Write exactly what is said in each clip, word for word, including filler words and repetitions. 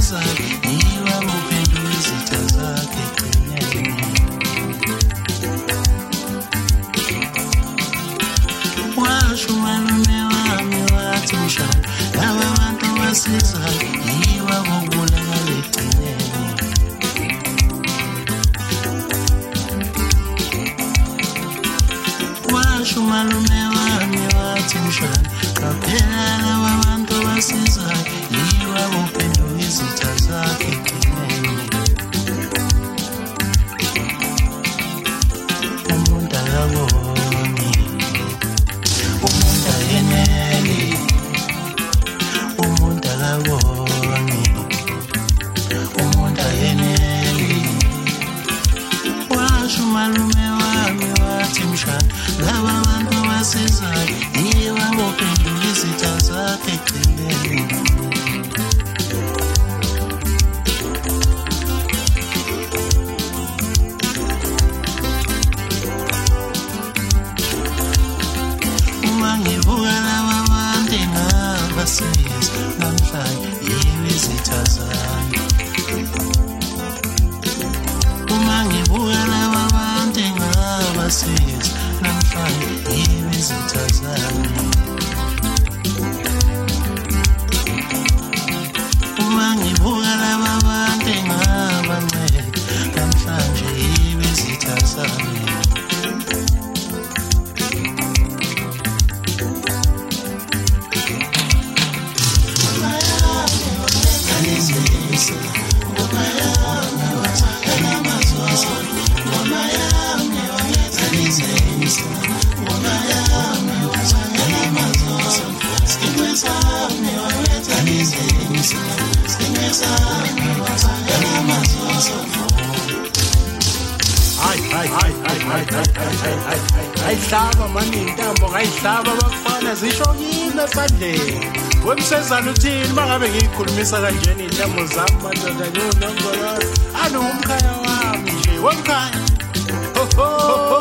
wasizayo yiwo abophendula izitha zakhe egcineni. Washo umalume wami wathi mshana laba bantu wasizayo yiwo abobulala egcineni. Washo umalume wami wathi mshana qaphela laba bantu wasizayo yiwo abophendula izitha zakhe egcineni. Umuntu akaboni, umuntu ayeneli, umuntu akaboni, umuntu ayeneli. Washo umalume wami wathi mshana laba bantu wasizayo yiwo abophendula izitha zakhe egcineni. Uma ngibuka laba bantu engabasiza namhlanje yiwo izitha zami. Uma ngibuka laba bantu engabasiza namhlanje yiwo izitha zami. Uma ngibuka laba bantu engabanceda namhlanje yiwo izitha zami. Hayi hayi hayi hayi hayi hayi hayi ayihlaba mani intambo ngayihlaba abafana zisho kimi esandleni. Wemsezana uthini mangabe ngiyikhulumisa kanjena intambo zami madoda nonongololo anu umkhaya wami nje wemkhaya. Ho ho ho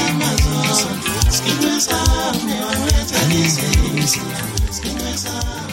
Skin